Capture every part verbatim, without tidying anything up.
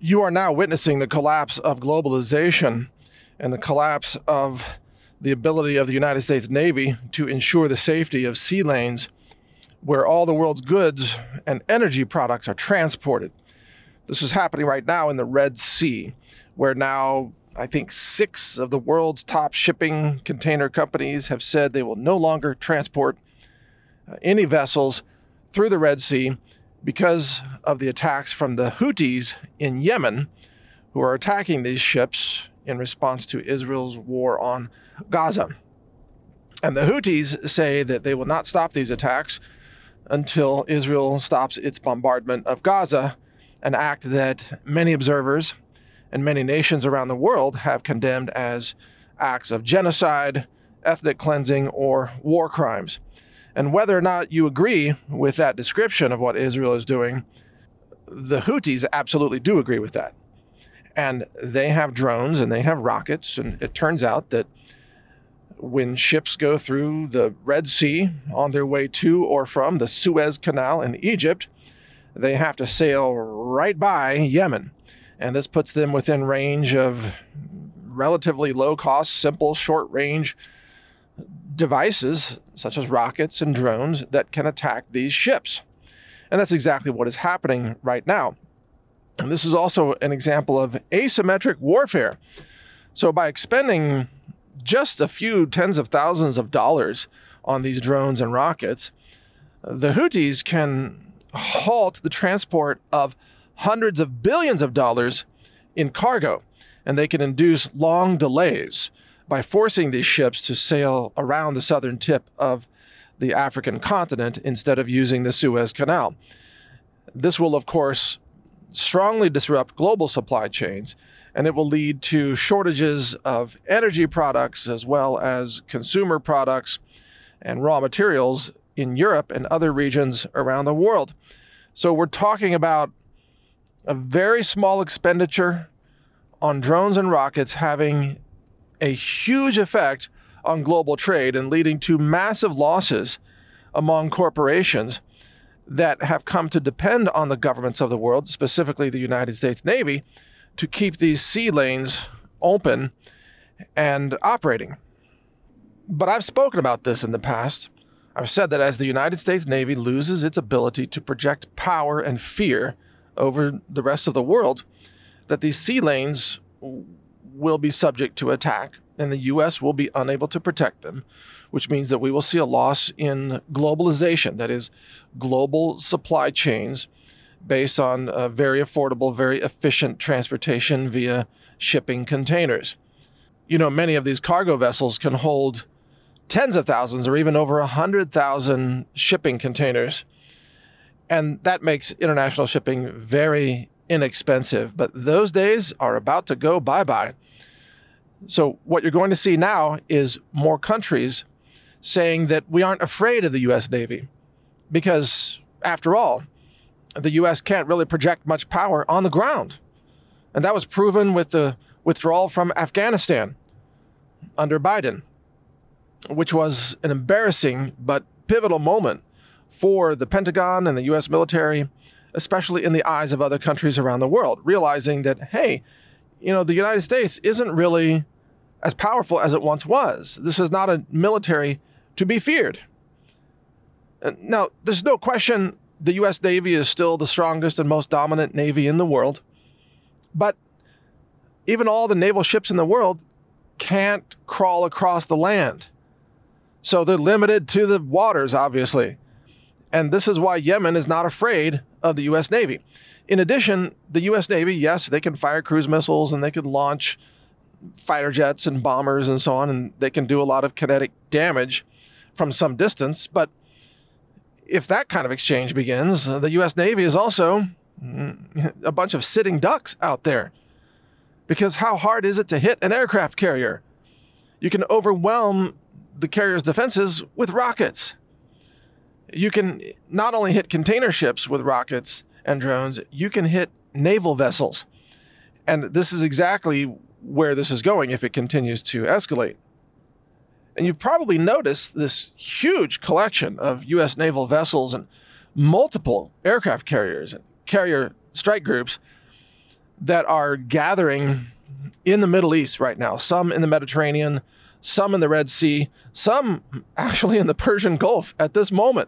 You are now witnessing the collapse of globalization and the collapse of the ability of the United States Navy to ensure the safety of sea lanes where all the world's goods and energy products are transported. This is happening right now in the Red Sea, where now I think six of the world's top shipping container companies have said they will no longer transport uh, any vessels through the Red Sea because of the attacks from the Houthis in Yemen, who are attacking these ships in response to Israel's war on Gaza. And the Houthis say that they will not stop these attacks until Israel stops its bombardment of Gaza, an act that many observers and many nations around the world have condemned as acts of genocide, ethnic cleansing, or war crimes. And whether or not you agree with that description of what Israel is doing, the Houthis absolutely do agree with that. And they have drones and they have rockets, and it turns out that when ships go through the Red Sea on their way to or from the Suez Canal in Egypt, they have to sail right by Yemen. And this puts them within range of relatively low-cost, simple, short-range devices, such as rockets and drones, that can attack these ships. And that's exactly what is happening right now. And this is also an example of asymmetric warfare. So by expending just a few tens of thousands of dollars on these drones and rockets, the Houthis can halt the transport of hundreds of billions of dollars in cargo, and they can induce long delays by forcing these ships to sail around the southern tip of the African continent instead of using the Suez Canal. This will, of course, strongly disrupt global supply chains, and it will lead to shortages of energy products as well as consumer products and raw materials in Europe and other regions around the world. So we're talking about a very small expenditure on drones and rockets having a huge effect on global trade and leading to massive losses among corporations that have come to depend on the governments of the world, specifically the United States Navy, to keep these sea lanes open and operating. But I've spoken about this in the past. I've said that as the United States Navy loses its ability to project power and fear over the rest of the world, that these sea lanes will be subject to attack, and the U S will be unable to protect them, which means that we will see a loss in globalization, that is, global supply chains based on uh, very affordable, very efficient transportation via shipping containers. You know, many of these cargo vessels can hold tens of thousands or even over one hundred thousand shipping containers, and that makes international shipping very inexpensive. But those days are about to go bye-bye. So what you're going to see now is more countries saying that we aren't afraid of the U S Navy because, after all, the U S can't really project much power on the ground. And that was proven with the withdrawal from Afghanistan under Biden, which was an embarrassing but pivotal moment for the Pentagon and the U S military, especially in the eyes of other countries around the world, realizing that, hey, you know, the United States isn't really as powerful as it once was. This is not a military to be feared. Now, there's no question the U S Navy is still the strongest and most dominant Navy in the world, but even all the naval ships in the world can't crawl across the land. So they're limited to the waters, obviously. And this is why Yemen is not afraid of the U S Navy. In addition, the U S Navy, yes, they can fire cruise missiles and they can launch fighter jets and bombers and so on, and they can do a lot of kinetic damage from some distance. But if that kind of exchange begins, the U S Navy is also a bunch of sitting ducks out there. Because how hard is it to hit an aircraft carrier? You can overwhelm the carrier's defenses with rockets. You can not only hit container ships with rockets and drones, you can hit naval vessels. And this is exactly where this is going if it continues to escalate. And you've probably noticed this huge collection of U S naval vessels and multiple aircraft carriers and carrier strike groups that are gathering in the Middle East right now, some in the Mediterranean, some in the Red Sea, some actually in the Persian Gulf at this moment,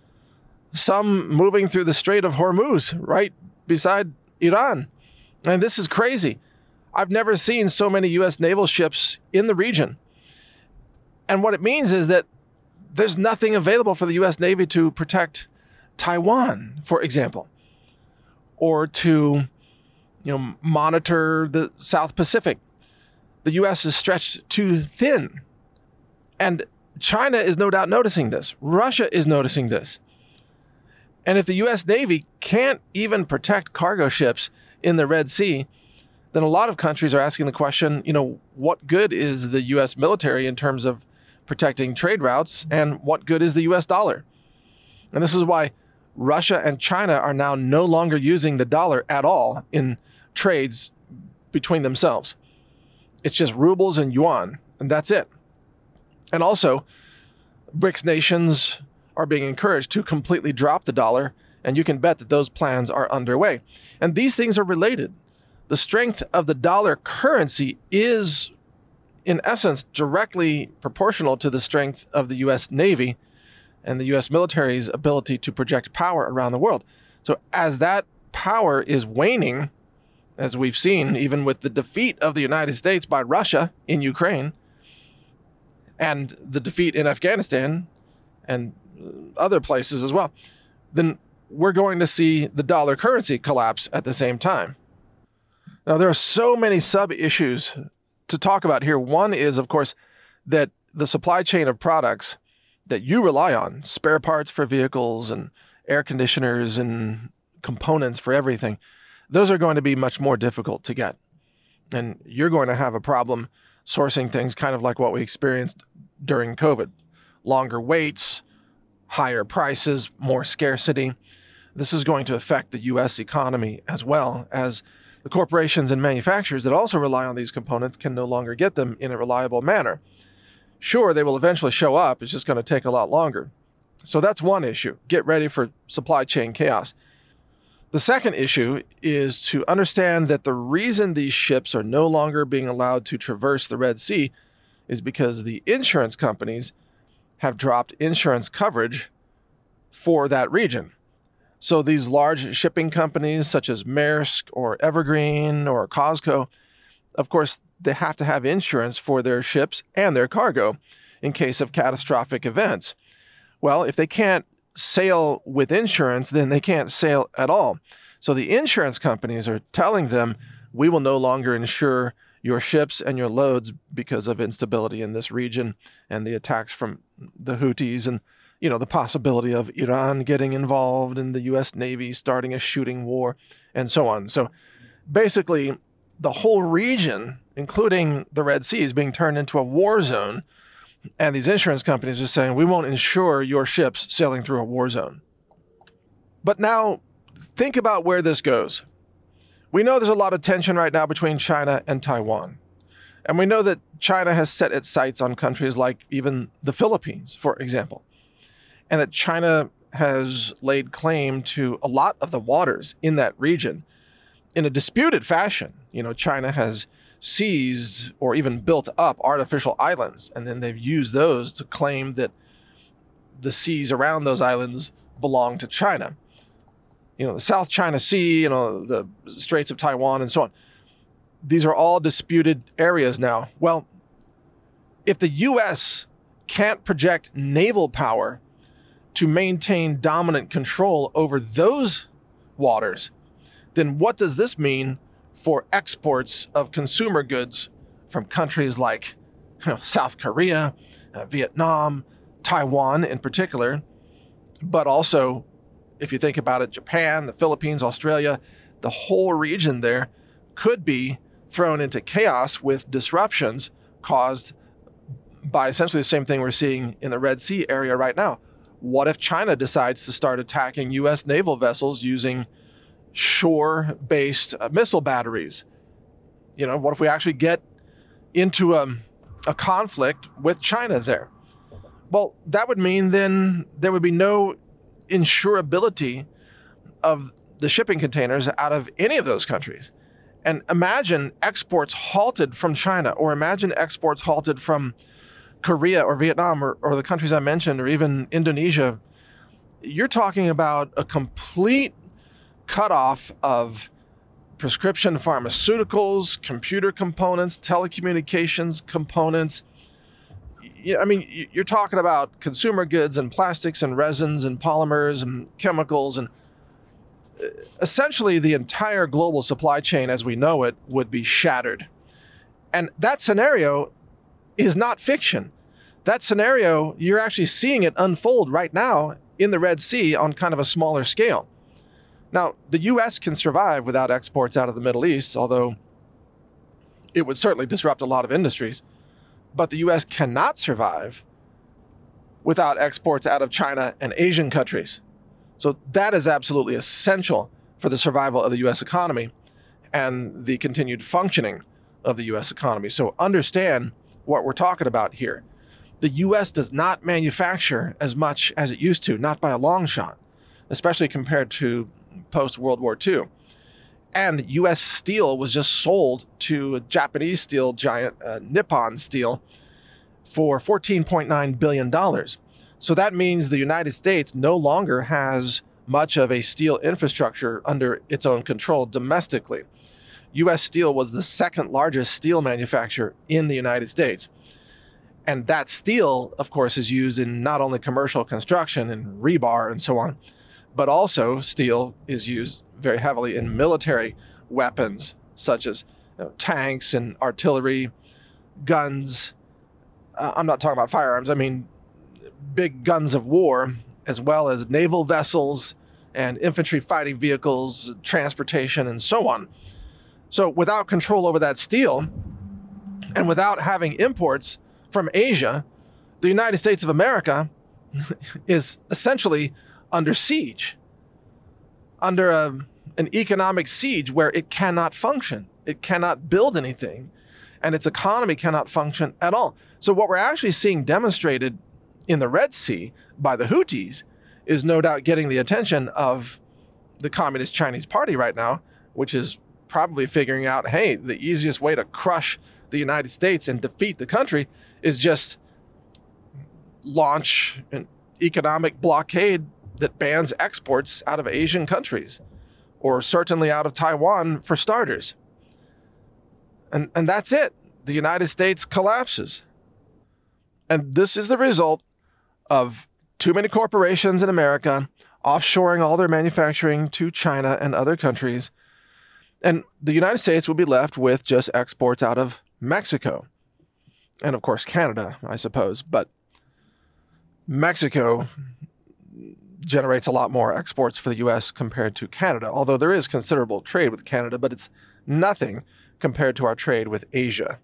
some moving through the Strait of Hormuz right beside Iran. And this is crazy. I've never seen so many U S naval ships in the region. And what it means is that there's nothing available for the U S Navy to protect Taiwan, for example, or to, you know, monitor the South Pacific. The U S is stretched too thin. And China is no doubt noticing this. Russia is noticing this. And if the U S Navy can't even protect cargo ships in the Red Sea, then a lot of countries are asking the question, you know, what good is the U S military in terms of protecting trade routes, and what good is the U S dollar? And this is why Russia and China are now no longer using the dollar at all in trades between themselves. It's just rubles and yuan, and that's it. And also, BRICS nations are being encouraged to completely drop the dollar, and you can bet that those plans are underway. And these things are related. The strength of the dollar currency is, in essence, directly proportional to the strength of the U S Navy and the U S military's ability to project power around the world. So as that power is waning, as we've seen even with the defeat of the United States by Russia in Ukraine, and the defeat in Afghanistan and other places as well, then we're going to see the dollar currency collapse at the same time. Now, there are so many sub-issues to talk about here. One is, of course, that the supply chain of products that you rely on, spare parts for vehicles and air conditioners and components for everything, those are going to be much more difficult to get. And you're going to have a problem sourcing things kind of like what we experienced during COVID. Longer waits, higher prices, more scarcity. This is going to affect the U S economy as well, as the corporations and manufacturers that also rely on these components can no longer get them in a reliable manner. Sure, they will eventually show up. It's just going to take a lot longer. So that's one issue. Get ready for supply chain chaos. The second issue is to understand that the reason these ships are no longer being allowed to traverse the Red Sea is because the insurance companies have dropped insurance coverage for that region. So these large shipping companies such as Maersk or Evergreen or Costco, of course, they have to have insurance for their ships and their cargo in case of catastrophic events. Well, if they can't sail with insurance, then they can't sail at all. So the insurance companies are telling them, we will no longer insure your ships and your loads because of instability in this region and the attacks from the Houthis and, you know, the possibility of Iran getting involved and the U S Navy starting a shooting war and so on. So basically, the whole region, including the Red Sea, is being turned into a war zone. And these insurance companies are saying, we won't insure your ships sailing through a war zone. But now, think about where this goes. We know there's a lot of tension right now between China and Taiwan. And we know that China has set its sights on countries like even the Philippines, for example. And that China has laid claim to a lot of the waters in that region in a disputed fashion. You know, China has seized or even built up artificial islands, and then they've used those to claim that the seas around those islands belong to China. You know, the South China Sea, you know, the Straits of Taiwan and so on. These are all disputed areas now. Well, if the U S can't project naval power to maintain dominant control over those waters, then what does this mean for exports of consumer goods from countries like, you know, South Korea, uh, Vietnam, Taiwan in particular, but also, if you think about it, Japan, the Philippines, Australia, the whole region there could be thrown into chaos with disruptions caused by essentially the same thing we're seeing in the Red Sea area right now. What if China decides to start attacking U S naval vessels using shore-based uh, missile batteries? You know, what if we actually get into a, a conflict with China there? Well, that would mean then there would be no insurability of the shipping containers out of any of those countries. And imagine exports halted from China, or imagine exports halted from Korea or Vietnam or, or the countries I mentioned, or even Indonesia. You're talking about a complete cutoff of prescription pharmaceuticals, computer components, telecommunications components. I mean, you're talking about consumer goods and plastics and resins and polymers and chemicals, and essentially the entire global supply chain as we know it would be shattered. And that scenario is not fiction. That scenario, you're actually seeing it unfold right now in the Red Sea on kind of a smaller scale. Now, the U S can survive without exports out of the Middle East, although it would certainly disrupt a lot of industries. But the U S cannot survive without exports out of China and Asian countries. So that is absolutely essential for the survival of the U S economy and the continued functioning of the U S economy. So understand what we're talking about here. The U S does not manufacture as much as it used to, not by a long shot, especially compared to post-World War Two. And U S steel was just sold to a Japanese steel giant, uh, Nippon Steel, for fourteen point nine billion dollars. So that means the United States no longer has much of a steel infrastructure under its own control domestically. U S Steel was the second largest steel manufacturer in the United States. And that steel, of course, is used in not only commercial construction and rebar and so on, but also steel is used very heavily in military weapons, such as you know, tanks and artillery, guns. Uh, I'm not talking about firearms. I mean big guns of war, as well as naval vessels and infantry fighting vehicles, transportation, and so on. So without control over that steel, and without having imports from Asia, the United States of America is essentially under siege, under a, an economic siege where it cannot function. It cannot build anything, and its economy cannot function at all. So what we're actually seeing demonstrated in the Red Sea by the Houthis is no doubt getting the attention of the Communist Chinese Party right now, which is probably figuring out, hey, the easiest way to crush the United States and defeat the country is just launch an economic blockade that bans exports out of Asian countries, or certainly out of Taiwan for starters. And, and that's it. The United States collapses. And this is the result of too many corporations in America offshoring all their manufacturing to China and other countries. And the United States will be left with just exports out of Mexico. And of course, Canada, I suppose. But Mexico generates a lot more exports for the U S compared to Canada, although there is considerable trade with Canada, but it's nothing compared to our trade with Asia.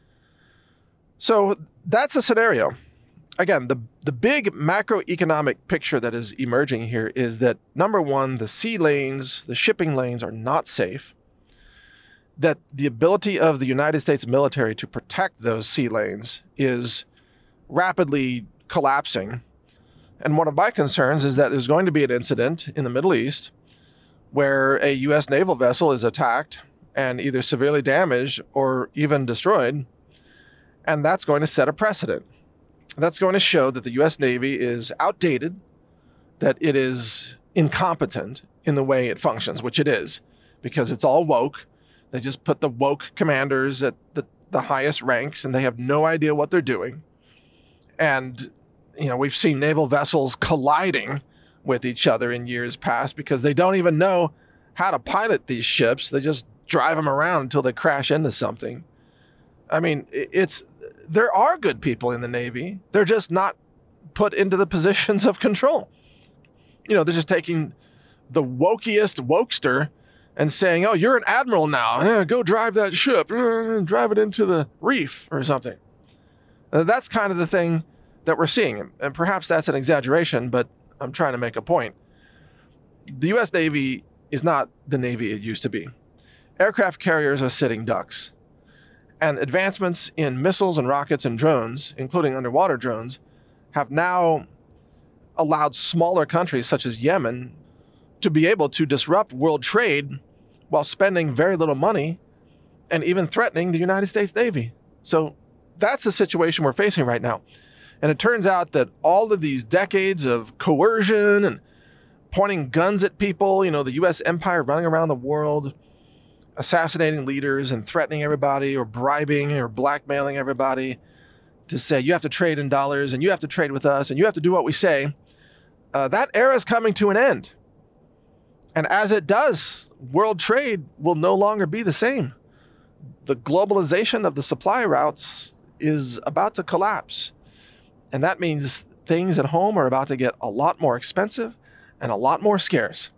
So that's the scenario. Again, the, the big macroeconomic picture that is emerging here is that, number one, the sea lanes, the shipping lanes are not safe, that the ability of the United States military to protect those sea lanes is rapidly collapsing. And one of my concerns is that there's going to be an incident in the Middle East where a U S naval vessel is attacked and either severely damaged or even destroyed, and that's going to set a precedent. That's going to show that the U S Navy is outdated, that it is incompetent in the way it functions, which it is, because it's all woke. They just put the woke commanders at the, the highest ranks, and they have no idea what they're doing. And, you know, we've seen naval vessels colliding with each other in years past because they don't even know how to pilot these ships. They just drive them around until they crash into something. I mean, it's... There are good people in the Navy. They're just not put into the positions of control. You know, they're just taking the wokiest wokester and saying, oh, you're an admiral now. Yeah, go drive that ship. Drive it into the reef or something. Uh, that's kind of the thing that we're seeing. And perhaps that's an exaggeration, but I'm trying to make a point. The U S Navy is not the Navy it used to be. Aircraft carriers are sitting ducks. And advancements in missiles and rockets and drones, including underwater drones, have now allowed smaller countries such as Yemen to be able to disrupt world trade while spending very little money and even threatening the United States Navy. So that's the situation we're facing right now. And it turns out that all of these decades of coercion and pointing guns at people, you know, the U S empire running around the world, assassinating leaders and threatening everybody or bribing or blackmailing everybody to say, you have to trade in dollars and you have to trade with us and you have to do what we say. Uh, that era is coming to an end. And as it does, world trade will no longer be the same. The globalization of the supply routes is about to collapse. And that means things at home are about to get a lot more expensive and a lot more scarce.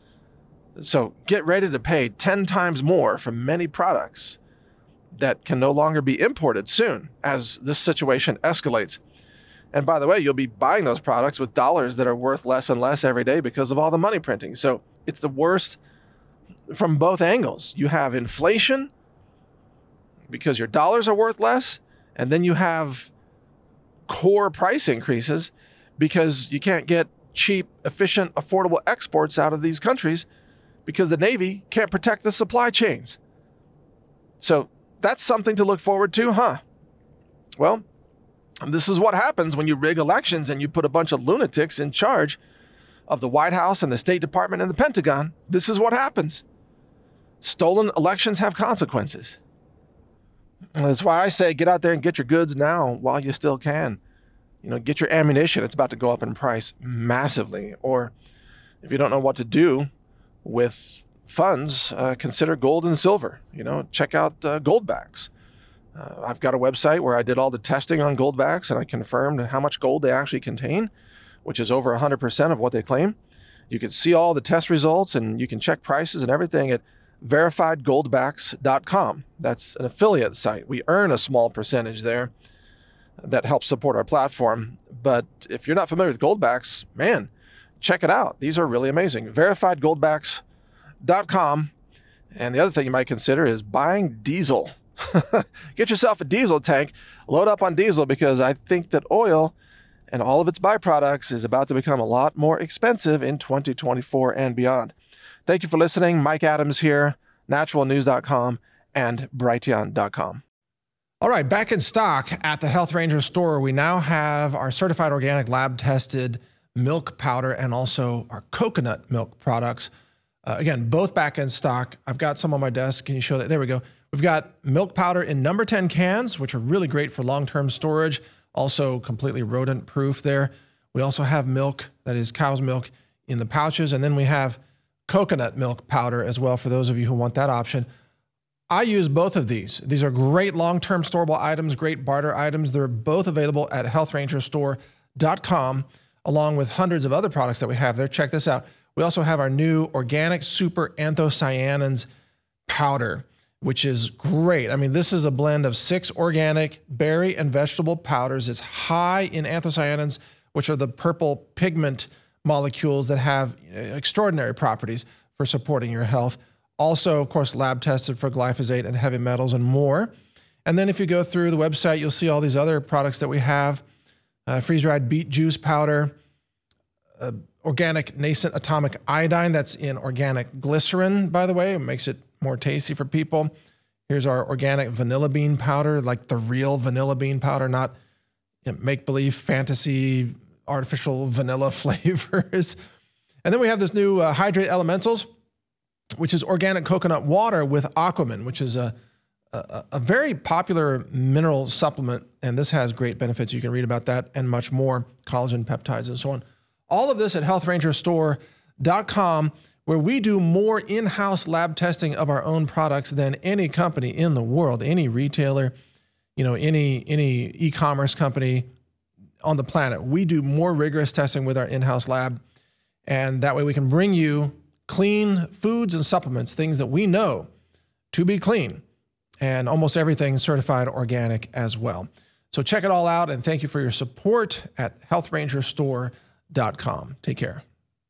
So get ready to pay ten times more for many products that can no longer be imported soon as this situation escalates. And by the way, you'll be buying those products with dollars that are worth less and less every day because of all the money printing. So it's the worst from both angles. You have inflation because your dollars are worth less, and then you have core price increases because you can't get cheap, efficient, affordable exports out of these countries because the Navy can't protect the supply chains. So that's something to look forward to, huh? Well, this is what happens when you rig elections and you put a bunch of lunatics in charge of the White House and the State Department and the Pentagon. This is what happens. Stolen elections have consequences. And that's why I say get out there and get your goods now while you still can. You know, get your ammunition. It's about to go up in price massively. Or if you don't know what to do with funds, uh, consider gold and silver. You know, check out uh, Goldbacks. Uh, I've got a website where I did all the testing on Goldbacks and I confirmed how much gold they actually contain, which is over one hundred percent of what they claim. You can see all the test results and you can check prices and everything at verified goldbacks dot com. That's an affiliate site. We earn a small percentage there that helps support our platform. But if you're not familiar with Goldbacks, man, check it out. These are really amazing. verified goldbacks dot com. And the other thing you might consider is buying diesel. Get yourself a diesel tank, load up on diesel, because I think that oil and all of its byproducts is about to become a lot more expensive in twenty twenty-four and beyond. Thank you for listening. Mike Adams here, natural news dot com and brighteon dot com. All right, back in stock at the Health Ranger store, we now have our certified organic lab tested milk powder and also our coconut milk products. Uh, again, both back in stock. I've got some on my desk. Can you show that? There we go. We've got milk powder in number ten cans, which are really great for long-term storage. Also completely rodent proof there. We also have milk, that is cow's milk, in the pouches. And then we have coconut milk powder as well for those of you who want that option. I use both of these. These are great long-term storable items, great barter items. They're both available at health ranger store dot com, along with hundreds of other products that we have there. Check this out. We also have our new organic super anthocyanins powder, which is great. I mean, this is a blend of six organic berry and vegetable powders. It's high in anthocyanins, which are the purple pigment molecules that have extraordinary properties for supporting your health. Also, of course, lab tested for glyphosate and heavy metals and more. And then if you go through the website, you'll see all these other products that we have. Uh, freeze-dried beet juice powder, uh, organic nascent atomic iodine that's in organic glycerin, by the way. It makes it more tasty for people. Here's our organic vanilla bean powder, like the real vanilla bean powder, not you know, make-believe fantasy artificial vanilla flavors. And then we have this new uh, Hydrate Elementals, which is organic coconut water with Aquaman, which is a, a, a very popular mineral supplement. And this has great benefits. You can read about that and much more, collagen, peptides, and so on. All of this at health ranger store dot com, where we do more in-house lab testing of our own products than any company in the world, any retailer, you know, any any e-commerce company on the planet. We do more rigorous testing with our in-house lab, and that way we can bring you clean foods and supplements, things that we know to be clean, and almost everything certified organic as well. So check it all out, and thank you for your support at health ranger store dot com. Take care.